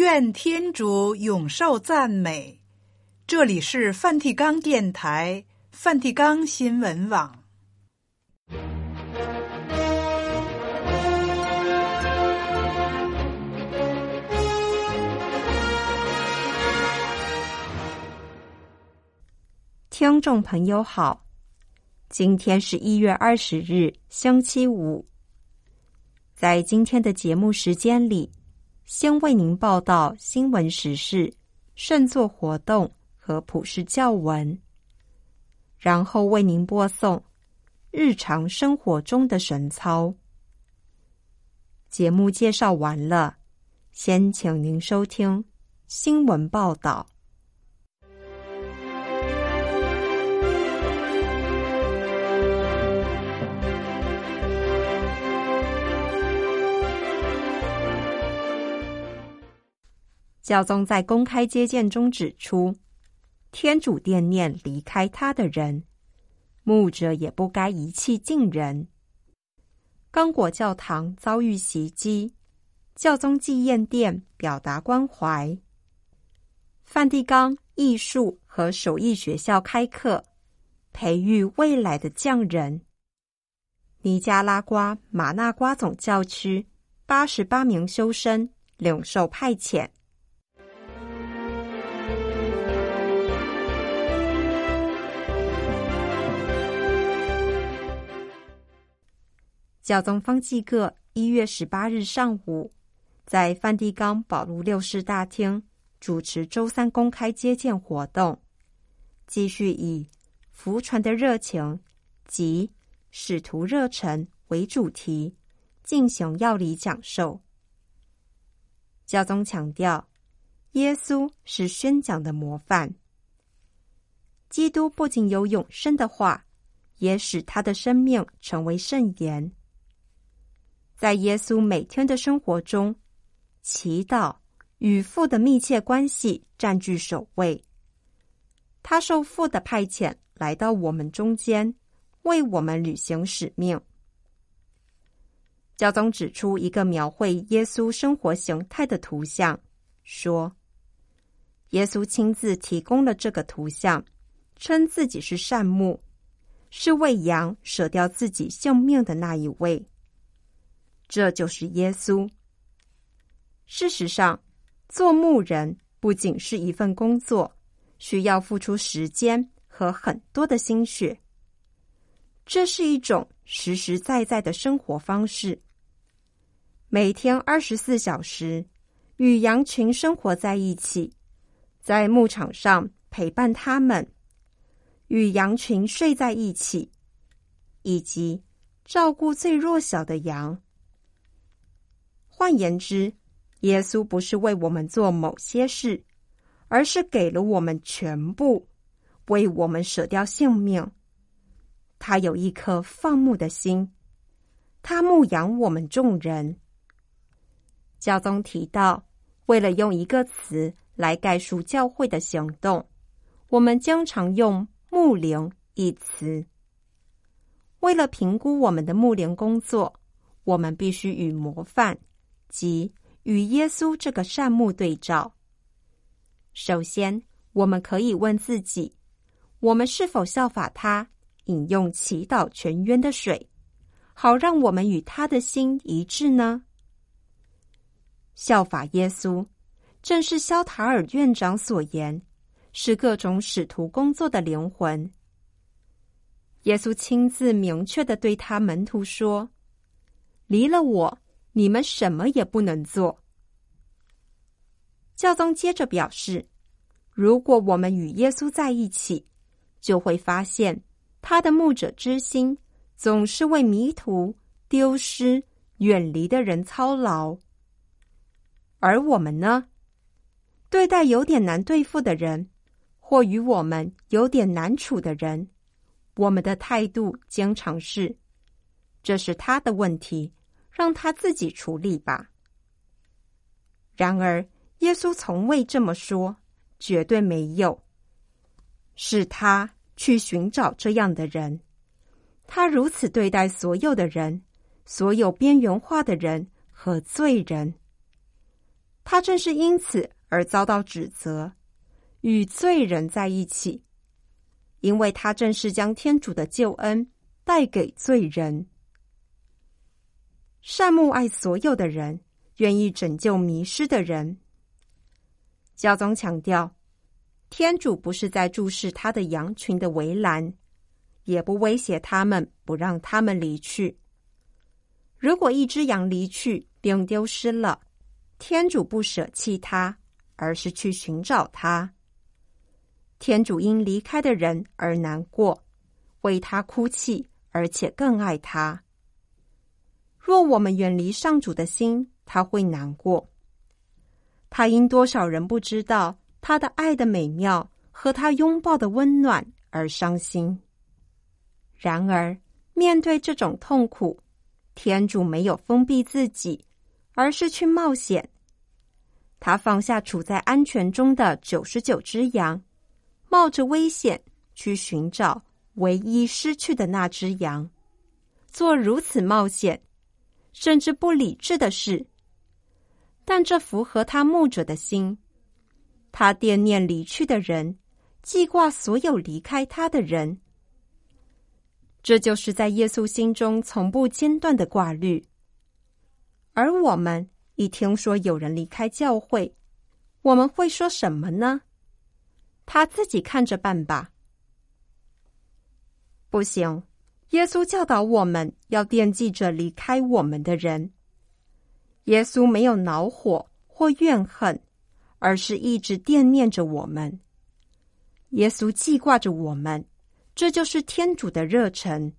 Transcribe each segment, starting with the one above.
愿天主永受赞美。这里是梵蒂冈电台、梵蒂冈新闻网。 听众朋友好，今天是1月20日，星期五。在今天的节目时间里，先为您报道新闻时事、圣座活动和普世教文，然后为您播送日常生活中的神操。节目介绍完了，先请您收听新闻报道。教宗在公开接见中指出，天主惦念离开他的人，牧者也不该遗弃近人。刚果教堂遭遇袭击，教宗纪念殿表达关怀。梵蒂冈艺术和手艺学校开课，培育未来的匠人。尼加拉瓜马纳瓜总教区88名修生领受派遣。教宗方济各1月18日上午，在梵蒂冈保禄六世大厅主持周三公开接见活动，继续以福传的热情及使徒热忱为主题进行要理讲授。教宗强调，耶稣是宣讲的模范。基督不仅有永生的话，也使他的生命成为圣言。在耶稣每天的生活中，祈祷与父的密切关系占据首位。他受父的派遣来到我们中间，为我们履行使命。教宗指出一个描绘耶稣生活形态的图像，说耶稣亲自提供了这个图像，称自己是善牧，是为羊舍掉自己性命的那一位。这就是耶稣。事实上，做牧人不仅是一份工作，需要付出时间和很多的心血。这是一种实实在在的生活方式。每天24小时与羊群生活在一起，在牧场上陪伴他们，与羊群睡在一起，以及照顾最弱小的羊。换言之，耶稣不是为我们做某些事，而是给了我们全部，为我们舍掉性命。他有一颗放牧的心，他牧养我们众人。教宗提到，为了用一个词来概述教会的行动，我们经常用牧灵一词。为了评估我们的牧灵工作，我们必须与模范即与耶稣这个善牧对照。首先，我们可以问自己，我们是否效法他，饮用祈祷泉源的水，好让我们与他的心一致呢？效法耶稣，正是肖塔尔院长所言，是各种使徒工作的灵魂。耶稣亲自明确地对他门徒说，离了我，你们什么也不能做。教宗接着表示，如果我们与耶稣在一起，就会发现他的牧者之心总是为迷途、丢失、远离的人操劳。而我们呢？对待有点难对付的人，或与我们有点难处的人，我们的态度经常是，这是他的问题，让他自己处理吧。然而，耶稣从未这么说，绝对没有。是他去寻找这样的人，他如此对待所有的人，所有边缘化的人和罪人。 他正是因此而遭到指责，与罪人在一起，因为他正是将天主的救恩带给罪人。善牧爱所有的人，愿意拯救迷失的人。教宗强调，天主不是在注视他的羊群的围栏，也不威胁他们，不让他们离去。如果一只羊离去并丢失了，天主不舍弃他，而是去寻找他。天主因离开的人而难过，为他哭泣，而且更爱他。若我们远离上主的心，他会难过。他因多少人不知道他的爱的美妙和他拥抱的温暖而伤心。然而，面对这种痛苦，天主没有封闭自己，而是去冒险。他放下处在安全中的99只羊，冒着危险去寻找唯一失去的那只羊，做如此冒险甚至不理智的事，但这符合他牧者的心。他惦念离去的人，记挂所有离开他的人。这就是在耶稣心中从不间断的挂虑。而我们一听说有人离开教会，我们会说什么呢？他自己看着办吧。不行，耶稣教导我们要惦记着离开我们的人。耶稣没有恼火或怨恨，而是一直惦念着我们。耶稣记挂着我们，这就是天主的热忱。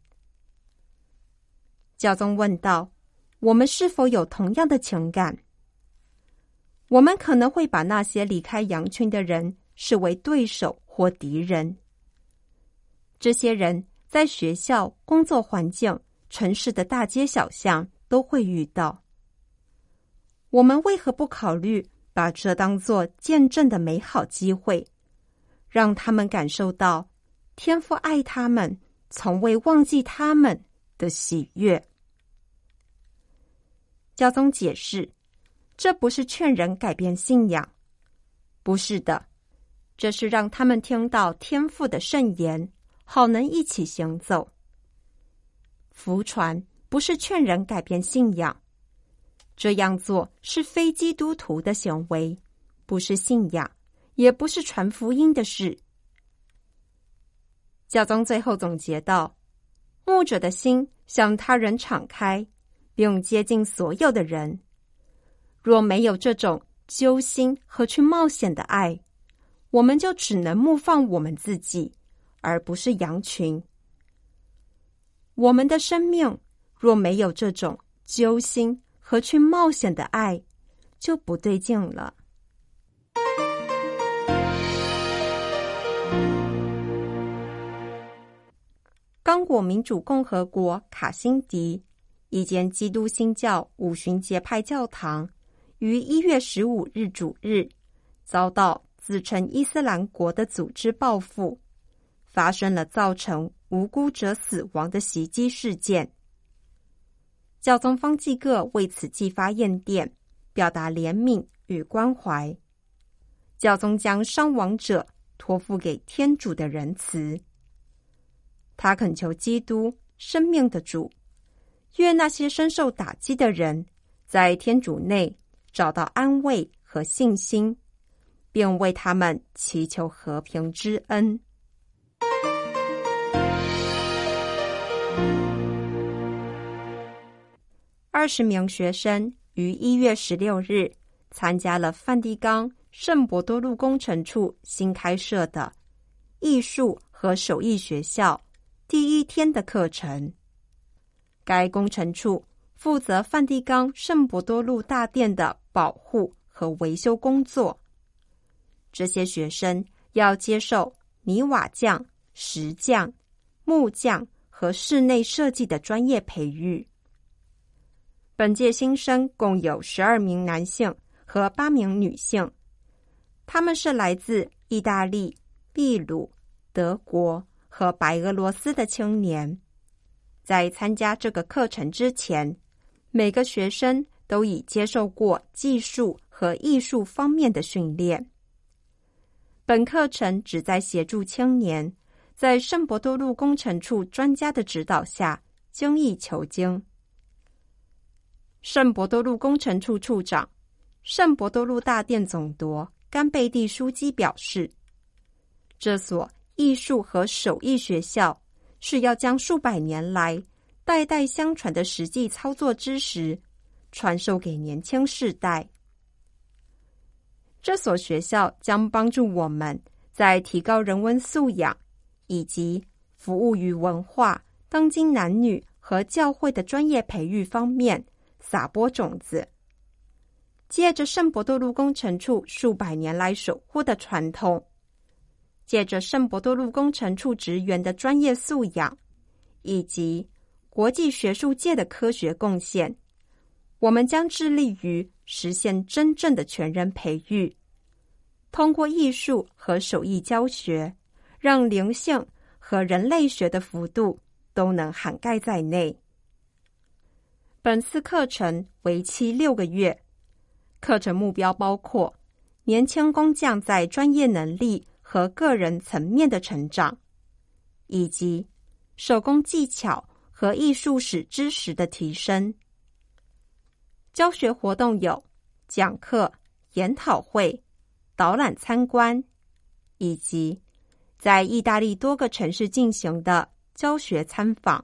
教宗问道，我们是否有同样的情感？我们可能会把那些离开羊群的人视为对手或敌人。这些人在学校、工作环境、城市的大街小巷都会遇到。我们为何不考虑把这当作见证的美好机会，让他们感受到天父爱他们，从未忘记他们的喜悦？教宗解释，这不是劝人改变信仰，不是的，这是让他们听到天父的圣言，好能一起行走。福传不是劝人改变信仰，这样做是非基督徒的行为，不是信仰，也不是传福音的事。教宗最后总结道，牧者的心向他人敞开，并接近所有的人。若没有这种揪心和去冒险的爱，我们就只能牧放我们自己，而不是羊群。我们的生命若没有这种揪心和去冒险的爱，就不对劲了。刚果民主共和国卡辛迪一间基督新教五旬节派教堂于1月15日主日遭到自称伊斯兰国的组织报复，发生了造成无辜者死亡的袭击事件。教宗方济各为此寄发唁电，表达怜悯与关怀。教宗将伤亡者托付给天主的仁慈。他恳求基督，生命的主，愿那些深受打击的人在天主内找到安慰和信心，并为他们祈求和平之恩。20名学生于1月16日参加了梵蒂冈圣伯多禄工程处新开设的艺术和手艺学校第1天的课程。该工程处负责梵蒂冈圣伯多禄大殿的保护和维修工作。这些学生要接受泥瓦匠、石匠、木匠和室内设计的专业培育。本届新生共有12名男性和8名女性，他们是来自意大利、秘鲁、德国和白俄罗斯的青年。在参加这个课程之前，每个学生都已接受过技术和和艺术方面的训练。本课程旨在协助青年在圣伯多禄工程处专家的指导下精益求精。圣伯多禄工程处处长、圣伯多禄大殿总铎甘贝蒂枢机表示，这所艺术和手艺学校是要将数百年来代代相传的实际操作知识传授给年轻世代。这所学校将帮助我们在提高人文素养以及服务于文化、当今男女和教会的专业培育方面撒播种子。借着圣伯多禄工程处数百年来守护的传统，借着圣伯多禄工程处职员的专业素养以及国际学术界的科学贡献，我们将致力于实现真正的全人培育，通过艺术和手艺教学，让灵性和人类学的幅度都能涵盖在内。本次课程为期6个月，课程目标包括年轻工匠在专业能力和个人层面的成长，以及手工技巧和艺术史知识的提升。教学活动有讲课、研讨会、导览参观，以及在意大利多个城市进行的教学参访。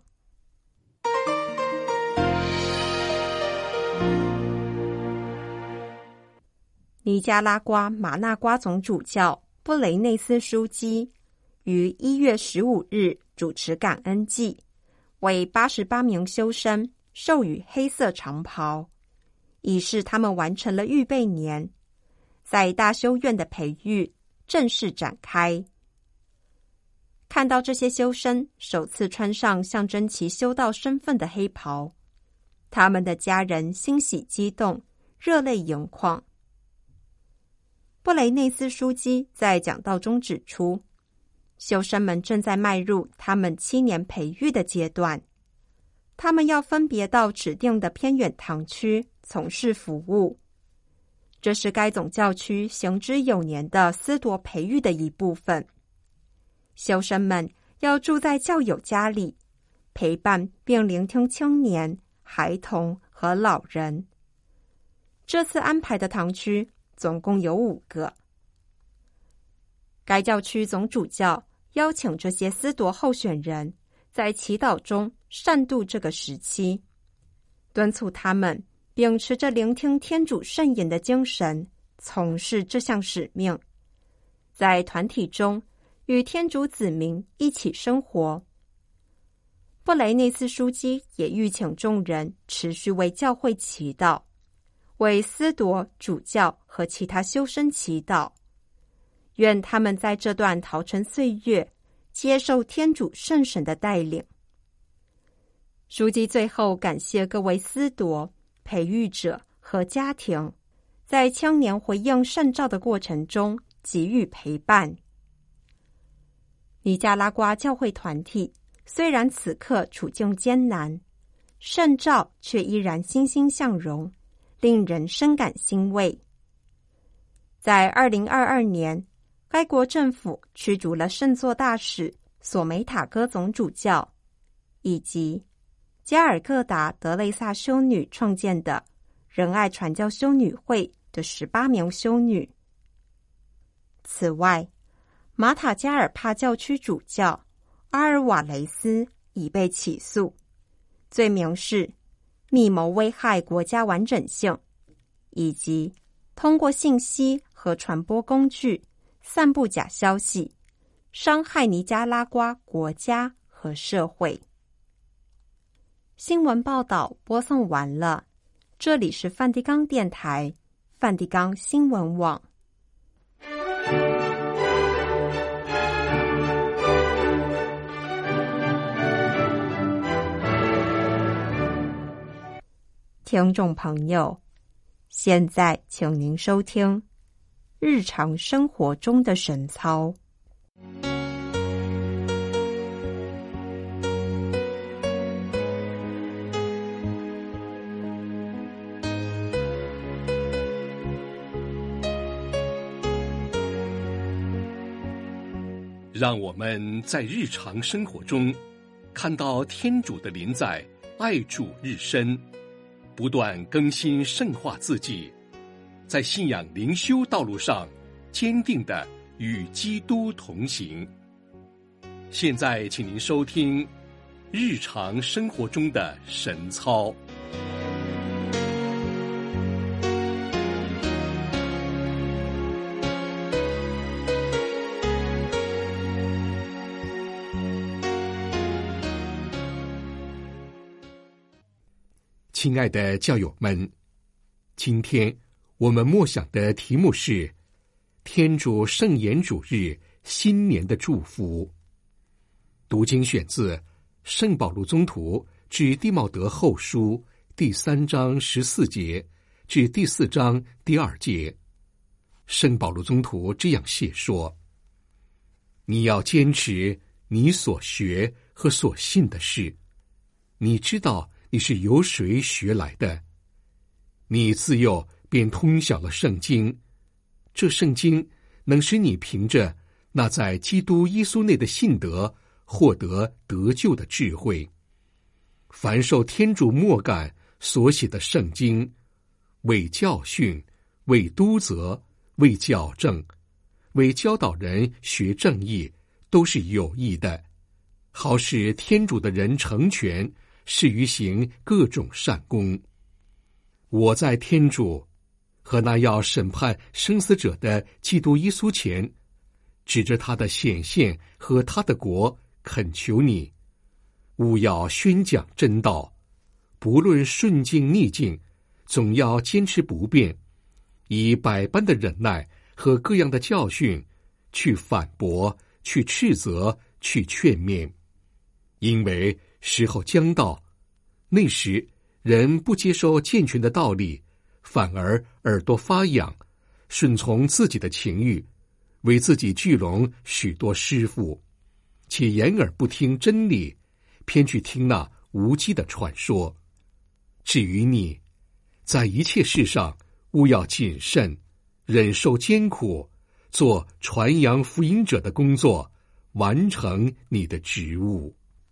尼加拉瓜马纳瓜总主教布雷内斯枢机于1月15日主持感恩祭，为88名修生授予黑色长袍，以示他们完成了预备年，在大修院的培育正式展开。看到这些修生首次穿上象征其修道身份的黑袍，他们的家人欣喜激动，热泪盈眶。布雷内斯枢机在讲道中指出，修生们正在迈入他们7年培育的阶段，他们要分别到指定的偏远堂区从事服务，这是该总教区行之有年的司铎培育的一部分。修生们要住在教友家里，陪伴并聆听青年、孩童和老人。这次安排的堂区总共有5个。该教区总主教邀请这些司铎候选人在祈祷中善度这个时期，敦促他们秉持着聆听天主圣言的精神，从事这项使命，在团体中与天主子民一起生活。布雷内斯枢机也吁请众人持续为教会祈祷，为司铎、主教和其他修生祈祷，愿他们在这段陶成岁月接受天主圣神的带领。枢机最后感谢各位司铎、培育者和家庭在青年回应圣召的过程中给予陪伴。尼加拉瓜教会团体虽然此刻处境艰难，圣召却依然欣欣向荣，令人深感欣慰。在2022年，该国政府驱逐了圣座大使索梅塔戈总主教，以及加尔各答德雷萨修女创建的仁爱传教修女会的18名修女。此外，马塔加尔帕教区主教阿尔瓦雷斯已被起诉，罪名是密谋危害国家完整性，以及通过信息和传播工具散布假消息，伤害尼加拉瓜国家和社会。新闻报道播送完了，这里是梵蒂冈电台，梵蒂冈新闻网。听众朋友，现在请您收听日常生活中的神操。 让我们在日常生活中看到天主的临在，爱主日深，不断更新圣化自己，在信仰灵修道路上坚定地与基督同行。现在请您收听日常生活中的神操。亲爱的教友们，今天我们默想的题目是天主圣言主日新年的祝福。读经选自圣保禄宗徒至弟茂德后书第3章14节至第4章第2节。圣保禄宗徒这样写说：你要坚持你所学和所信的事，你知道你是由谁学来的？你自幼便通晓了圣经，这圣经能使你凭着那在基督耶稣内的信德获得得救的智慧。凡受天主默感所写的圣经，为教训，为督责，为矫正，为教导人学正义，都是有益的，好使天主的人成全，适于行各种善功。我在天主和那要审判生死者的基督耶稣前，指着他的显现和他的国，恳求你，务要宣讲真道，不论顺境逆境，总要坚持不变，以百般的忍耐和各样的教训，去反驳，去斥责，去劝勉。因为时候将到，那时人不接受健全的道理，反而耳朵发痒，顺从自己的情欲，为自己聚拢许多师傅，且掩耳不听真理，偏去听那无稽的传说。至于你，在一切事上务要谨慎，忍受艰苦，做传扬福音者的工作，完成你的职务。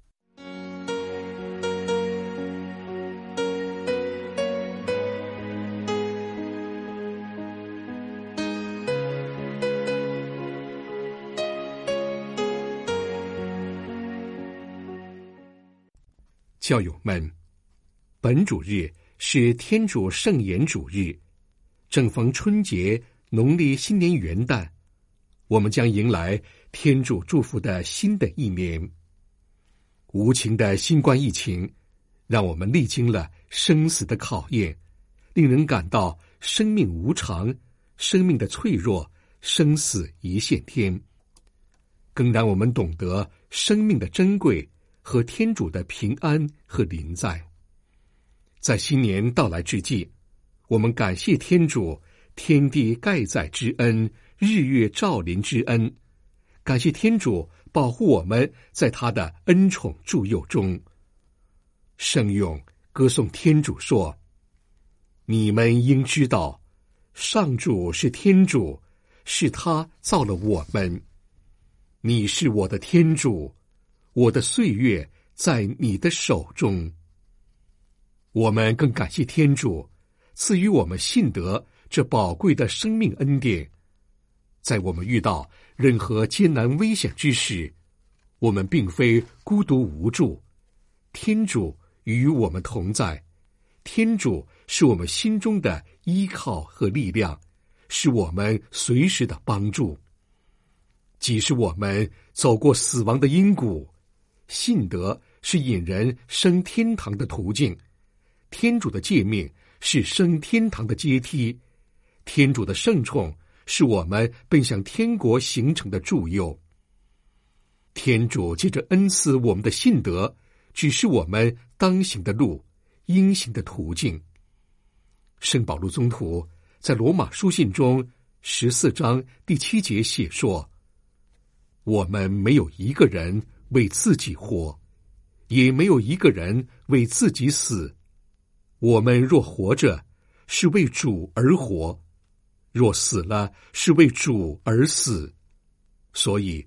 教友们，本主日是天主圣言主日，正逢春节，农历新年元旦，我们将迎来天主祝福的新的一年。无情的新冠疫情让我们历经了生死的考验，令人感到生命无常，生命的脆弱，生死一线天，更让我们懂得生命的珍贵和天主的平安和临在。在新年到来之际，我们感谢天主天地盖载之恩，日月照临之恩，感谢天主保护我们在他的恩宠助佑中。圣咏歌颂天主说：你们应知道，上主是天主，是他造了我们。你是我的天主，我的岁月在你的手中。我们更感谢天主赐予我们信德这宝贵的生命恩典，在我们遇到任何艰难危险之时，我们并非孤独无助，天主与我们同在，天主是我们心中的依靠和力量，是我们随时的帮助。即使我们走过死亡的阴谷，信德是引人升天堂的途径，天主的诫命是升天堂的阶梯，天主的圣宠是我们奔向天国形成的助佑。天主借着恩赐我们的信德，指示我们当行的路，应行的途径。圣保禄宗徒在罗马书信中14章第7节写说：我们没有一个人为自己活，也没有一个人为自己死。我们若活着，是为主而活；若死了，是为主而死。所以，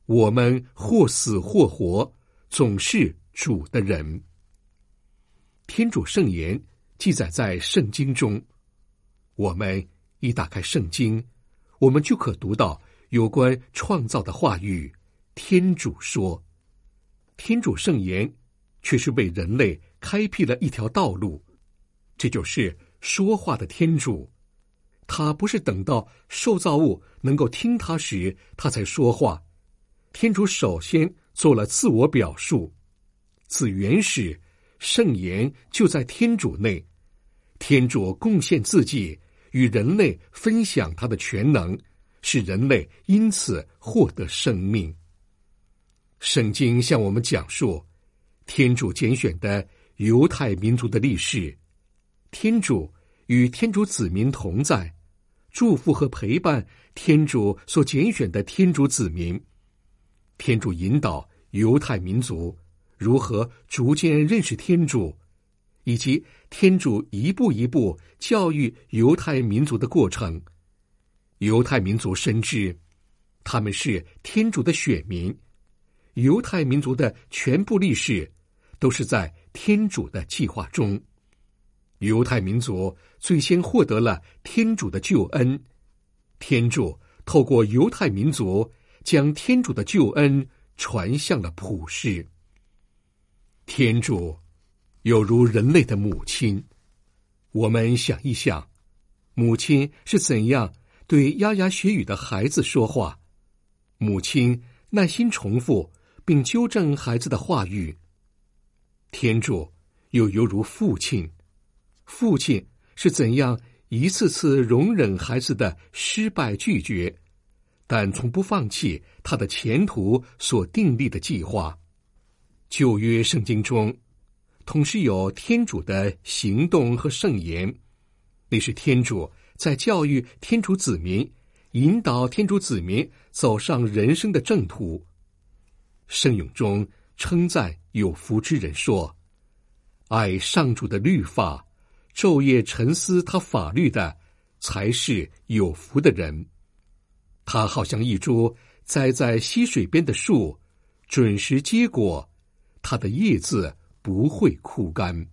我们或死或活，总是主的人。天主圣言记载在圣经中，我们一打开圣经，我们就可读到有关创造的话语。天主说，天主圣言却是为人类开辟了一条道路，这就是说话的天主。他不是等到受造物能够听他时他才说话，天主首先做了自我表述。自原始，圣言就在天主内，天主贡献自己，与人类分享他的全能，使人类因此获得生命。圣经向我们讲述天主拣选的犹太民族的历史，天主与天主子民同在，祝福和陪伴天主所拣选的天主子民。天主引导犹太民族如何逐渐认识天主，以及天主一步一步教育犹太民族的过程。犹太民族深知他们是天主的选民，犹太民族的全部历史都是在天主的计划中。犹太民族最先获得了天主的救恩，天主透过犹太民族将天主的救恩传向了普世。天主有如人类的母亲，我们想一想，母亲是怎样对牙牙学语的孩子说话？母亲耐心重复并纠正孩子的话语。天主又犹如父亲，父亲是怎样一次次容忍孩子的失败拒绝，但从不放弃他的前途所订立的计划。旧约圣经中同时有天主的行动和圣言，那是天主在教育天主子民，引导天主子民走上人生的正途。圣咏中称赞有福之人说，爱上主的律法，昼夜沉思他法律的，才是有福的人。他好像一株栽在溪水边的树，准时结果，它的叶子不会枯干。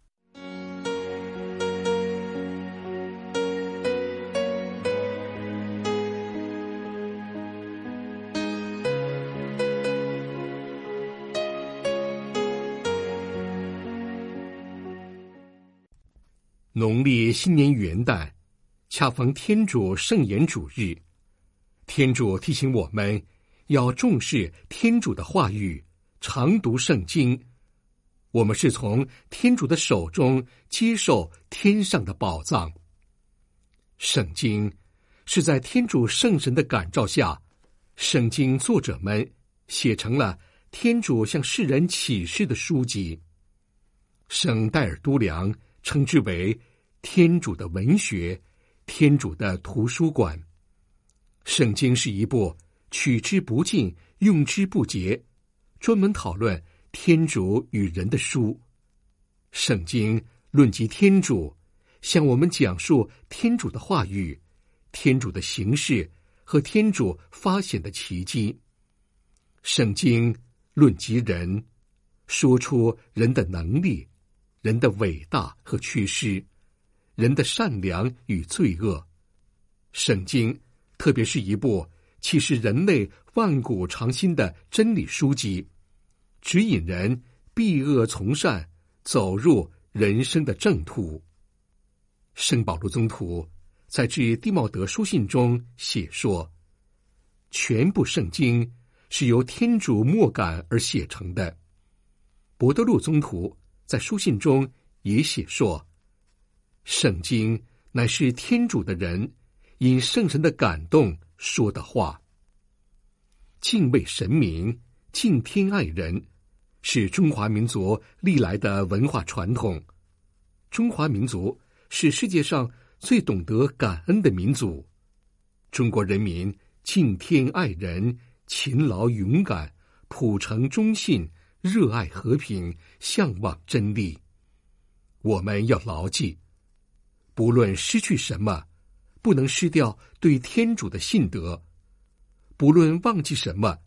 农历新年元旦，恰逢天主圣言主日，天主提醒我们要重视天主的话语，常读圣经。我们是从天主的手中接受天上的宝藏。圣经是在天主圣神的感召下，圣经作者们写成了天主向世人启示的书籍。圣戴尔都良称之为天主的文学，天主的图书馆。圣经是一部取之不尽、用之不竭，专门讨论天主与人的书。圣经论及天主，向我们讲述天主的话语、天主的形式和天主发现的奇迹。圣经论及人，说出人的能力、人的伟大和缺失，人的善良与罪恶。圣经特别是一部启示人类万古长新的真理书籍，指引人避恶从善，走入人生的正途。圣保禄宗徒在致弟茂德书信中写说，全部圣经是由天主默感而写成的。伯多禄宗徒在书信中也写说，圣经乃是天主的人因圣神的感动说的话。敬畏神明，敬天爱人，是中华民族历来的文化传统。中华民族是世界上最懂得感恩的民族。中国人民敬天爱人，勤劳勇敢，朴诚忠信，热爱和平，向往真理。我们要牢记，不论失去什么，不能失掉对天主的信德；不论忘记什么，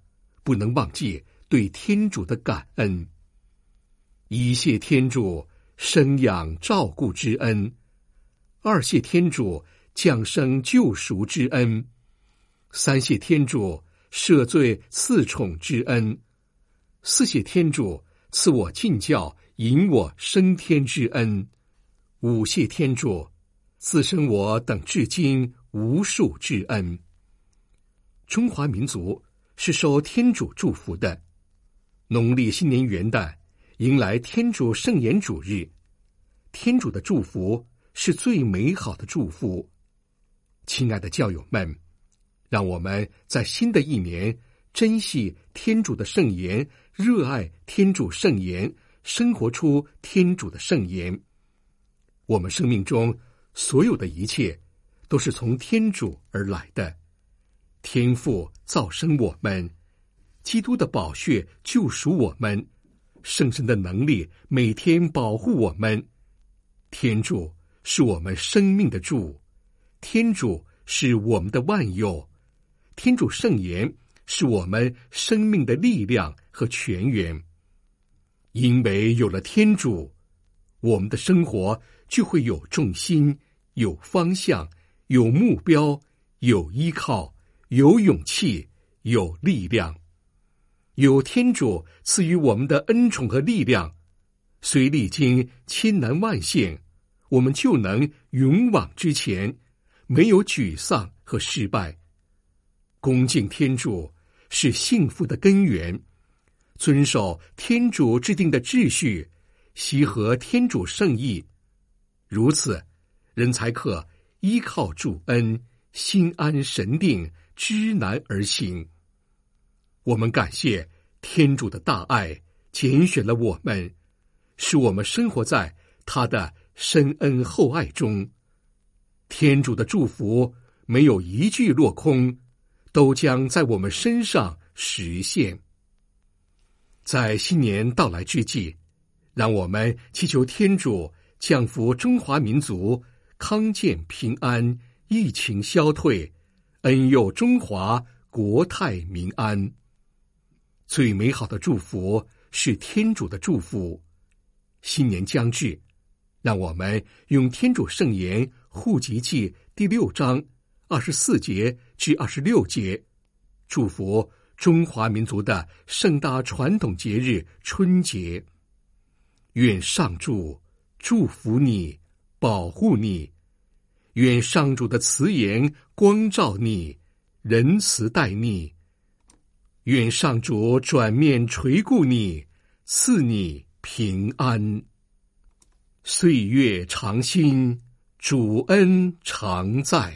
不能忘记对天主的感恩，一谢天主生养照顾之恩，二谢天主降生救赎之恩，三谢天主赦罪赐宠之恩，四谢天主赐我进教引我升天之恩，五谢天主滋生我等至今无数之恩。中华民族是受天主祝福的，农历新年元旦迎来天主圣言主日，天主的祝福是最美好的祝福。亲爱的教友们，让我们在新的一年珍惜天主的圣言，热爱天主圣言，生活出天主的圣言。我们生命中所有的一切都是从天主而来的，天父造生我们，基督的宝血救赎我们，圣神的能力每天保护我们。天主是我们生命的主，天主是我们的万有，天主圣言是我们生命的力量和泉源。因为有了天主，我们的生活就会有重心，有方向，有目标，有依靠，有勇气，有力量。有天主赐予我们的恩宠和力量，虽历经千难万险，我们就能勇往直前，没有沮丧和失败。恭敬天主是幸福的根源，遵守天主制定的秩序，习合天主圣意，如此人才可依靠主恩，心安神定，知难而行。我们感谢天主的大爱，拣选了我们，使我们生活在他的深恩厚爱中。天主的祝福没有一句落空，都将在我们身上实现。在新年到来之际，让我们祈求天主降福中华民族，康健平安，疫情消退，恩佑中华，国泰民安。最美好的祝福是天主的祝福。新年将至，让我们用天主圣言户籍纪第6章24节至26节，祝福中华民族的盛大传统节日春节。愿上主祝福你，保护你，愿上主的慈颜光照你，仁慈待你，愿上主转面垂顾你，赐你平安。岁月长新，主恩常在。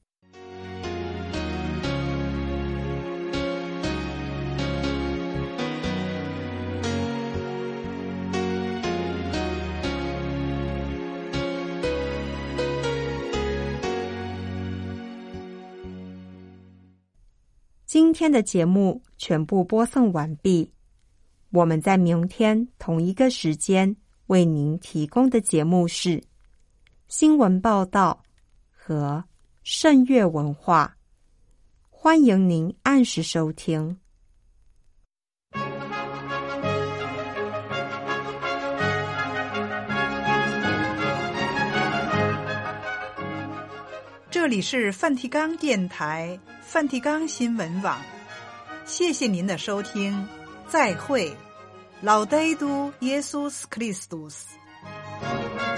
今天的节目全部播送完毕，我们在明天同一个时间为您提供的节目是新闻报道和圣乐文化，欢迎您按时收听。 这里是梵蒂冈电台梵蒂冈新闻网，谢谢您的收听，再会。Laudetur Jesus Christus。